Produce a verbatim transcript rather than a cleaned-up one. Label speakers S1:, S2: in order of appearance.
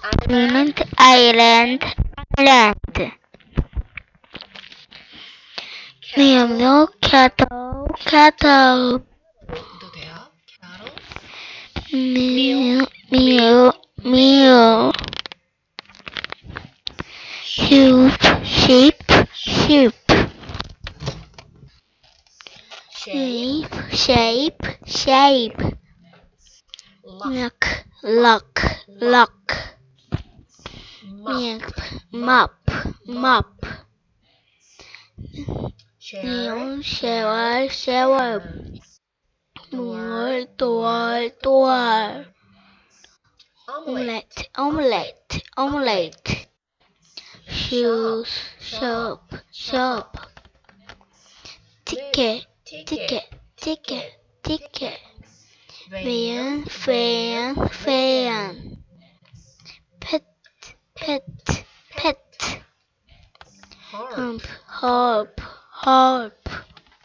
S1: Island, island, island. Meow, cattle, cattle.
S2: 도 돼요? cattle,
S1: Meow, meow, meow. Sheep, sheep, sheep.
S2: shape,
S1: Shape, shape, shape.
S2: lock,
S1: Lock, lock, lock.
S2: mop,
S1: Mop, mop.
S2: share,
S1: Shower, shower.
S2: door,
S1: Door, door.
S2: omelette,
S1: Omelette, omelette, omelette. Shoes, shop, shop. Ticket, ticket, ticket, ticket. Fan, fan, fan. Pet, pet, pet.
S2: harp,
S1: Hump, harp, harp.